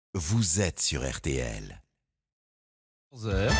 Vous êtes sur RTL. 11h.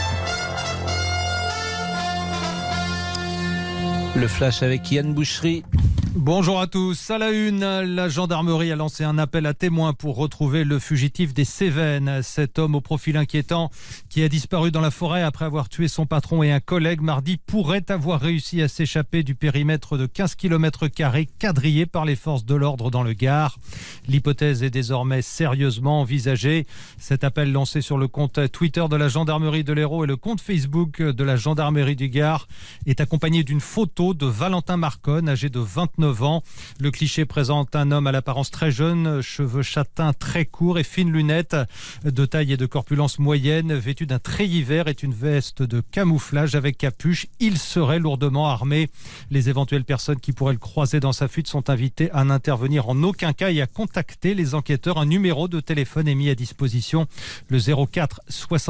Le flash avec Yann Boucherie. Bonjour à tous. À la une, la gendarmerie a lancé un appel à témoins pour retrouver le fugitif des Cévennes. Cet homme au profil inquiétant qui a disparu dans la forêt après avoir tué son patron et un collègue mardi pourrait avoir réussi à s'échapper du périmètre de 15 km² quadrillé par les forces de l'ordre dans le Gard. L'hypothèse est désormais sérieusement envisagée. Cet appel lancé sur le compte Twitter de la gendarmerie de l'Hérault et le compte Facebook de la gendarmerie du Gard est accompagné d'une photo de Valentin Marconne, âgé de 29 ans. Le cliché présente un homme à l'apparence très jeune, cheveux châtains très courts et fines lunettes, de taille et de corpulence moyenne, vêtu d'un treillis vert et une veste de camouflage avec capuche. Il serait lourdement armé. Les éventuelles personnes qui pourraient le croiser dans sa fuite sont invitées à n'intervenir en aucun cas et à contacter les enquêteurs. Un numéro de téléphone est mis à disposition, le 04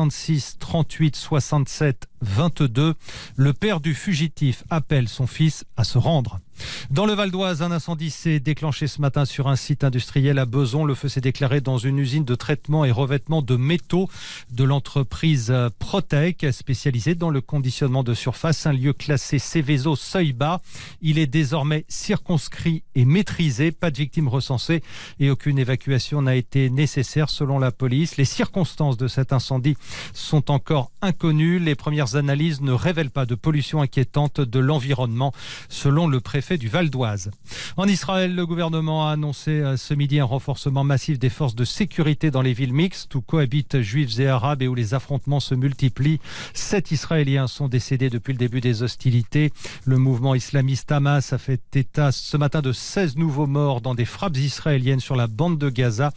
66 38 67 22. Le père du fugitif appelle son fils à se rendre. Dans le Val d'Oise, un incendie s'est déclenché ce matin sur un site industriel à Bezons. Le feu s'est déclaré dans une usine de traitement et revêtement de métaux de l'entreprise Protec, spécialisée dans le conditionnement de surface, un lieu classé Céveso seuil bas. Il est désormais circonscrit et maîtrisé. Pas de victimes recensées et aucune évacuation n'a été nécessaire selon la police. Les circonstances de cet incendie sont encore inconnues. Les premières analyses ne révèlent pas de pollution inquiétante de l'environnement, selon le préfet du Val d'Oise. En Israël, le gouvernement a annoncé ce midi un renforcement massif des forces de sécurité dans les villes mixtes où cohabitent juifs et arabes et où les affrontements se multiplient. 7 Israéliens sont décédés depuis le début des hostilités. Le mouvement islamiste Hamas a fait état ce matin de 16 nouveaux morts dans des frappes israéliennes sur la bande de Gaza.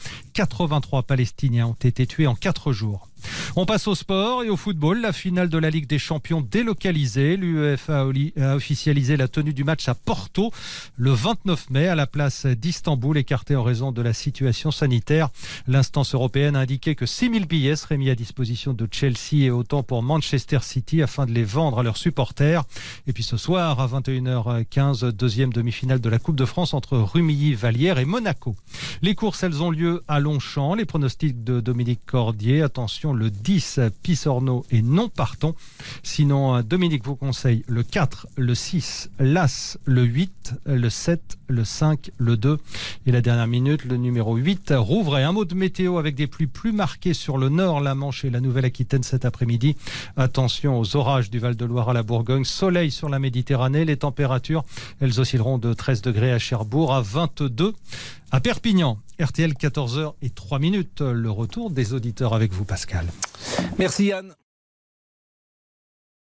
83 Palestiniens ont été tués en 4 jours. On passe au sport et au football. La finale de la Ligue des Champions délocalisée. L'UEFA a officialisé la tenue du match à Porto le 29 mai à la place d'Istanbul, écartée en raison de la situation sanitaire. L'instance européenne a indiqué que 6000 billets seraient mis à disposition de Chelsea et autant pour Manchester City afin de les vendre à leurs supporters. Et puis ce soir à 21h15, deuxième demi-finale de la Coupe de France entre Rumilly-Vallière et Monaco. Les courses, elles ont lieu à Longchamp. Les pronostics de Dominique Cordier. Attention, le 10, Pissorno et non partons. Sinon, Dominique vous conseille le 4, le 6, l'As, le 8, le 7, le 5, le 2. Et la dernière minute, le numéro 8, Rouvray. Un mot de météo avec des pluies plus marquées sur le nord, la Manche et la Nouvelle-Aquitaine cet après-midi. Attention aux orages du Val-de-Loire à la Bourgogne. Soleil sur la Méditerranée. Les températures, elles oscilleront de 13 degrés à Cherbourg, à 22 à Perpignan. RTL 14h03. Le retour des auditeurs avec vous, Pascal. Merci Yann.